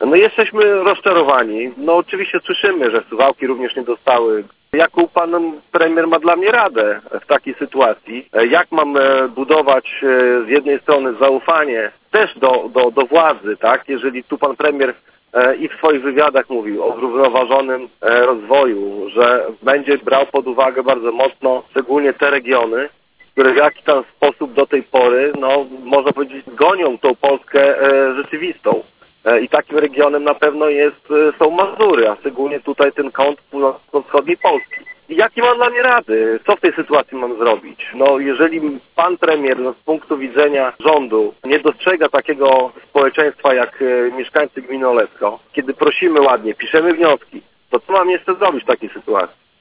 No jesteśmy rozczarowani. No oczywiście słyszymy, że Suwałki również nie dostały. Jaką pan premier ma dla mnie radę w takiej sytuacji? Jak mam budować z jednej strony zaufanie też do władzy, tak? Jeżeli tu pan premier i w swoich wywiadach mówił o zrównoważonym rozwoju, że będzie brał pod uwagę bardzo mocno szczególnie te regiony, które w jakiś tam sposób do tej pory, no można powiedzieć, gonią tą Polskę rzeczywistą. I takim regionem na pewno są Mazury, a szczególnie tutaj ten kąt północno-wschodniej Polski. I jakie mam dla mnie rady? Co w tej sytuacji mam zrobić? No jeżeli pan premier z punktu widzenia rządu nie dostrzega takiego społeczeństwa jak mieszkańcy gminy Olecko, kiedy prosimy ładnie, piszemy wnioski, to co mam jeszcze zrobić w takiej sytuacji?